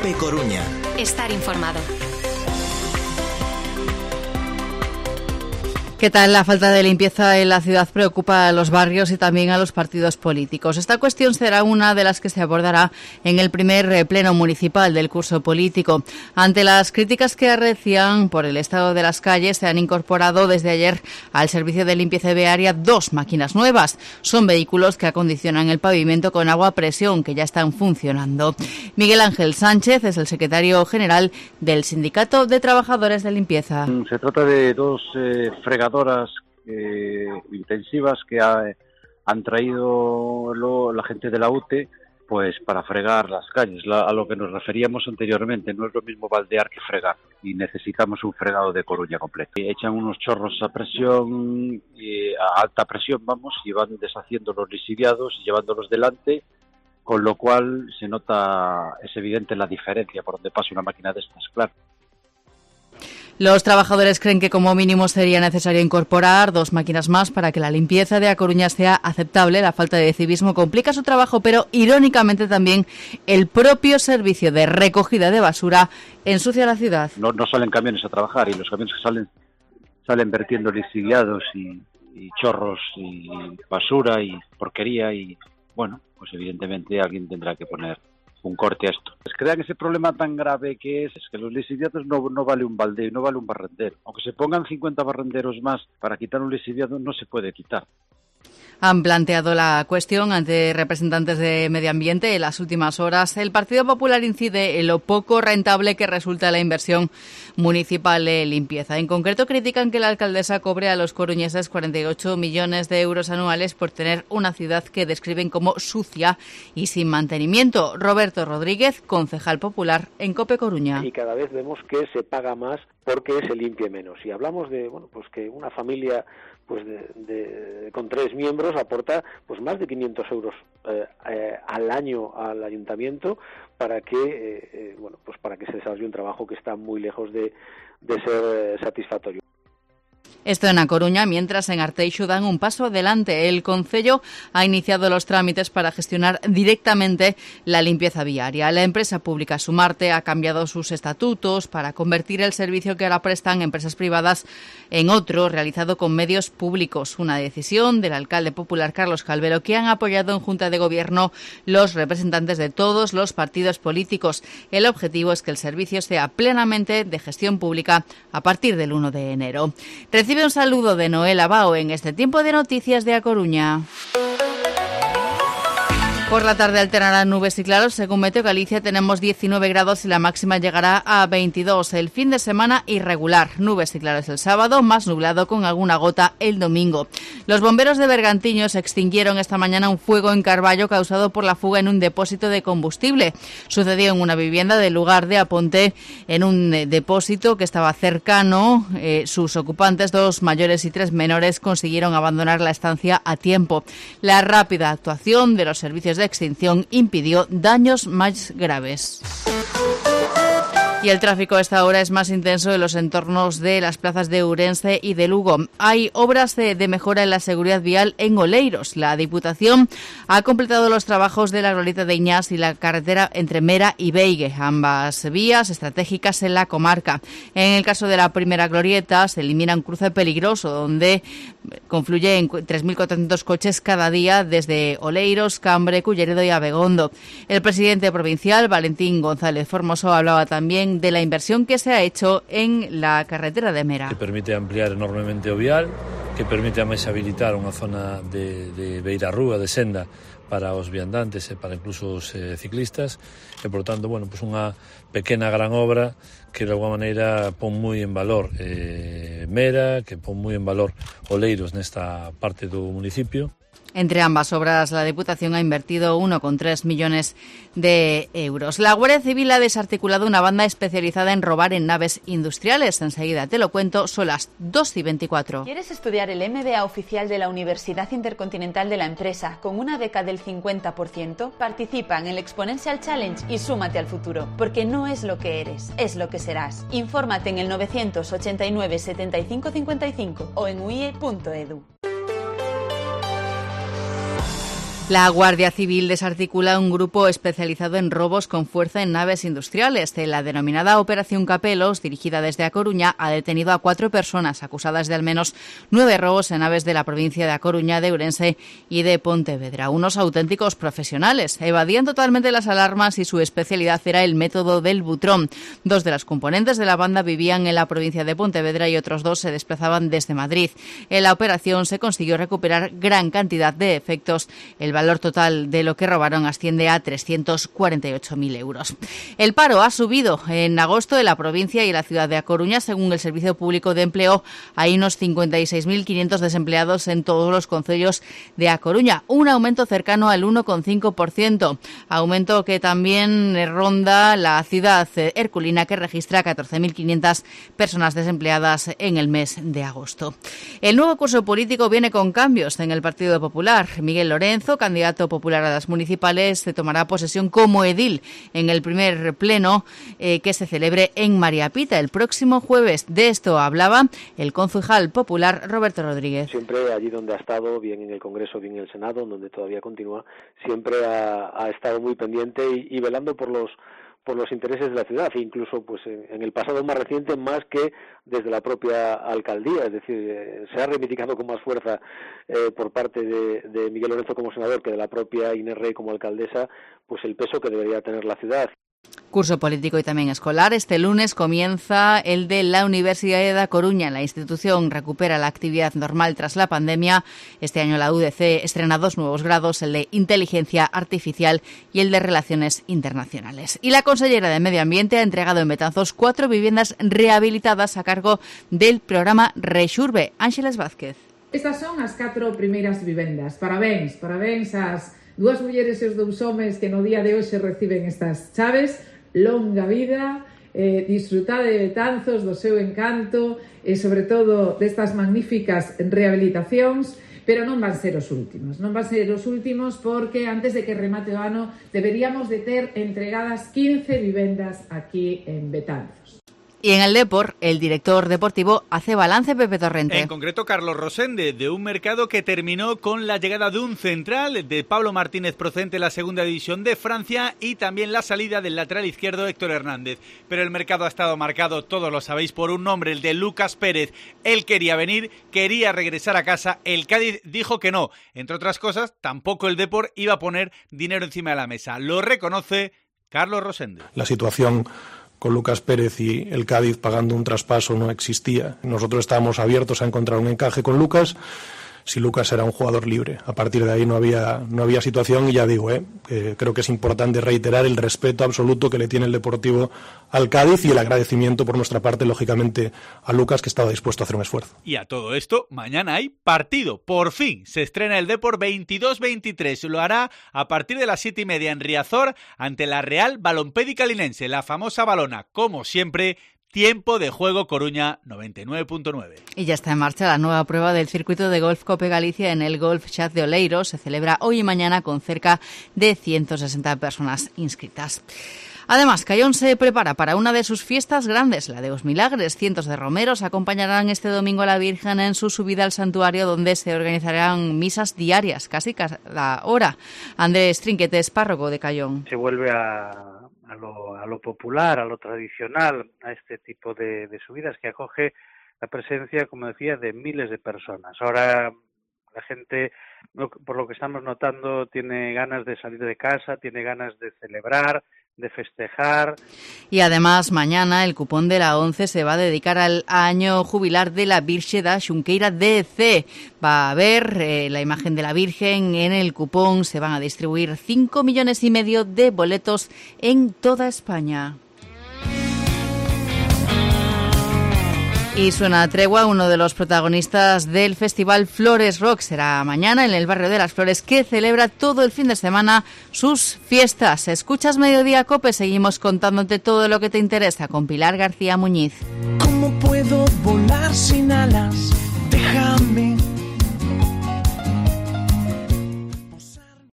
COPE Coruña. Estar informado. ¿Qué tal? La falta de limpieza en la ciudad preocupa a los barrios y también a los partidos políticos. Esta cuestión será una de las que se abordará en el primer pleno municipal del curso político. Ante las críticas que arrecian por el estado de las calles, se han incorporado desde ayer al servicio de limpieza viaria 2 máquinas nuevas. Son vehículos que acondicionan el pavimento con agua a presión, que ya están funcionando. Miguel Ángel Sánchez es el secretario general del Sindicato de Trabajadores de Limpieza. Se trata de 2 fregadoras intensivas que han traído la gente de la UTE pues para fregar las calles, a lo que nos referíamos anteriormente. No es lo mismo baldear que fregar y necesitamos un fregado de Coruña completo. Echan unos chorros a presión, a alta presión y van deshaciendo los lisiviados y llevándolos delante, con lo cual es evidente la diferencia por donde pasa una máquina de estas, claro. Los trabajadores creen que como mínimo sería necesario incorporar 2 máquinas más para que la limpieza de A Coruña sea aceptable. La falta de civismo complica su trabajo, pero irónicamente también el propio servicio de recogida de basura ensucia la ciudad. No salen camiones a trabajar, y los camiones que salen vertiendo lisiviados y chorros y basura y porquería, y bueno, pues evidentemente alguien tendrá que poner un corte a esto. Crean ese problema tan grave que es que los lisiviados no vale un baldeo, no vale un barrendero. Aunque se pongan 50 barrenderos más para quitar un lisiviado, no se puede quitar. Han planteado la cuestión ante representantes de Medio Ambiente en las últimas horas. El Partido Popular incide en lo poco rentable que resulta la inversión municipal de limpieza. En concreto, critican que la alcaldesa cobre a los coruñeses 48 millones de euros anuales por tener una ciudad que describen como sucia y sin mantenimiento. Roberto Rodríguez, concejal popular en COPE Coruña. Y cada vez vemos que se paga más porque se limpie menos. Y hablamos de que una familia con 3 miembros aporta más de 500 euros al año al ayuntamiento para que se desarrolle un trabajo que está muy lejos de ser satisfactorio. Esto en A Coruña, mientras en Arteixo dan un paso adelante. El concello ha iniciado los trámites para gestionar directamente la limpieza viaria. La empresa pública Sumarte ha cambiado sus estatutos para convertir el servicio que ahora prestan empresas privadas en otro realizado con medios públicos. Una decisión del alcalde popular Carlos Calvero, que han apoyado en Junta de Gobierno los representantes de todos los partidos políticos. El objetivo es que el servicio sea plenamente de gestión pública a partir del 1 de enero. Recibe un saludo de Noel Abao en este tiempo de noticias de A Coruña. Por la tarde alternarán nubes y claros. Según Meteo Galicia tenemos 19 grados y la máxima llegará a 22. El fin de semana irregular. Nubes y claros el sábado, más nublado con alguna gota el domingo. Los bomberos de Bergantiños extinguieron esta mañana un fuego en Carballo causado por la fuga en un depósito de combustible. Sucedió en una vivienda del lugar de Aponte, en un depósito que estaba cercano. Sus ocupantes, 2 mayores y 3 menores, consiguieron abandonar la estancia a tiempo. La rápida actuación de los servicios de extinción impidió daños más graves. Y el tráfico a esta hora es más intenso en los entornos de las plazas de Ourense y de Lugo. Hay obras de mejora en la seguridad vial en Oleiros. La Diputación ha completado los trabajos de la glorieta de Iñás y la carretera entre Mera y Beigue, ambas vías estratégicas en la comarca. En el caso de la primera glorieta se elimina un cruce peligroso donde confluyen 3.400 coches cada día desde Oleiros, Cambre, Culleredo y Abegondo. El presidente provincial, Valentín González Formoso, hablaba también de la inversión que se ha hecho en la carretera de Mera. Que permite ampliar enormemente o vial, que permite además habilitar unha zona de beirarrúa, de senda, para os viandantes e para incluso os ciclistas, e por tanto, unha pequena gran obra que de alguma maneira pon moi en valor Mera, que pon moi en valor Oleiros nesta parte do municipio. Entre ambas obras, la Diputación ha invertido 1,3 millones de euros. La Guardia Civil ha desarticulado una banda especializada en robar en naves industriales. Enseguida te lo cuento, son las 2:24. ¿Quieres estudiar el MBA oficial de la Universidad Intercontinental de la Empresa con una beca del 50%? Participa en el Exponential Challenge y súmate al futuro, porque no es lo que eres, es lo que serás. Infórmate en el 989 75 55 o en uie.edu. La Guardia Civil desarticula un grupo especializado en robos con fuerza en naves industriales. La denominada Operación Capelos, dirigida desde A Coruña, ha detenido a 4 personas acusadas de al menos 9 robos en naves de la provincia de A Coruña, de Ourense y de Pontevedra. Unos auténticos profesionales. Evadían totalmente las alarmas y su especialidad era el método del butrón. 2 de las componentes de la banda vivían en la provincia de Pontevedra y otros 2 se desplazaban desde Madrid. En la operación se consiguió recuperar gran cantidad de efectos. El valor total de lo que robaron asciende a 348.000 euros. El paro ha subido en agosto en la provincia y la ciudad de A Coruña. Según el Servicio Público de Empleo, hay unos 56.500 desempleados en todos los concellos de A Coruña, un aumento cercano al 1,5%, aumento que también ronda la ciudad herculina, que registra 14.500 personas desempleadas en el mes de agosto. El nuevo curso político viene con cambios en el Partido Popular. Miguel Lorenzo, candidato popular a las municipales, se tomará posesión como edil en el primer pleno que se celebre en María Pita el próximo jueves. De esto hablaba el concejal popular Roberto Rodríguez. Siempre allí donde ha estado, bien en el Congreso, bien en el Senado, donde todavía continúa, siempre ha estado muy pendiente y velando por los intereses de la ciudad, e incluso pues en el pasado más reciente, más que desde la propia alcaldía, es decir, se ha reivindicado con más fuerza por parte de Miguel Lorenzo como senador que de la propia Inés Rey como alcaldesa, pues el peso que debería tener la ciudad. Curso político y también escolar. Este lunes comienza el de la Universidad de A Coruña. La institución recupera la actividad normal tras la pandemia. Este año la UDC estrena 2 nuevos grados, el de Inteligencia Artificial y el de Relaciones Internacionales. Y la consellera de Medio Ambiente ha entregado en Betanzos 4 viviendas rehabilitadas a cargo del programa Rexurbe. Ángeles Vázquez. Estas son as 4 primeiras vivendas. Parabéns ás 2 mulleres e os 2 homes que no día de hoxe reciben estas chaves. Longa vida, disfrutade de Betanzos, do seu encanto e, sobre todo, destas magníficas rehabilitacións, pero non van ser os últimos. Non van ser os últimos porque antes de que remate o ano deberíamos de ter entregadas 15 vivendas aquí en Betanzos. Y en el Depor, el director deportivo hace balance, Pepe Torrente. En concreto, Carlos Rosende, de un mercado que terminó con la llegada de un central, de Pablo Martínez, procedente de la segunda división de Francia, y también la salida del lateral izquierdo Héctor Hernández. Pero el mercado ha estado marcado, todos lo sabéis, por un nombre, el de Lucas Pérez. Él quería venir, quería regresar a casa, el Cádiz dijo que no. Entre otras cosas, tampoco el Depor iba a poner dinero encima de la mesa. Lo reconoce Carlos Rosende. La situación con Lucas Pérez y el Cádiz pagando un traspaso no existía. Nosotros estábamos abiertos a encontrar un encaje con Lucas si Lucas era un jugador libre. A partir de ahí no había situación y ya digo, creo que es importante reiterar el respeto absoluto que le tiene el Deportivo al Cádiz y el agradecimiento por nuestra parte, lógicamente, a Lucas, que estaba dispuesto a hacer un esfuerzo. Y a todo esto, mañana hay partido. Por fin se estrena el Depor 22-23. Lo hará a partir de las 7:30 en Riazor ante la Real Balompédica Linense, la famosa Balona. Como siempre, tiempo de juego Coruña 99.9. Y ya está en marcha la nueva prueba del circuito de golf Cope Galicia en el Golf Chat de Oleiros. Se celebra hoy y mañana con cerca de 160 personas inscritas. Además, Cayón se prepara para una de sus fiestas grandes, la de Os Milagres. Cientos de romeros acompañarán este domingo a la Virgen en su subida al santuario, donde se organizarán misas diarias, casi cada hora. Andrés Trinquetes, párroco de Cayón. Se vuelve a lo popular, a lo tradicional, a este tipo de subidas que acoge la presencia, como decía, de miles de personas. Ahora la gente, por lo que estamos notando, tiene ganas de salir de casa, tiene ganas de celebrar, de festejar. Y además, mañana el cupón de la 11 se va a dedicar al año jubilar de la Virxe da Xunqueira DC. Va a haber la imagen de la Virgen en el cupón. Se van a distribuir 5,5 millones de boletos en toda España. Y suena Tregua, uno de los protagonistas del festival Flores Rock. Será mañana en el barrio de Las Flores, que celebra todo el fin de semana sus fiestas. Escuchas Mediodía Cope, seguimos contándote todo lo que te interesa con Pilar García Muñiz. ¿Cómo puedo volar sin alas? Déjame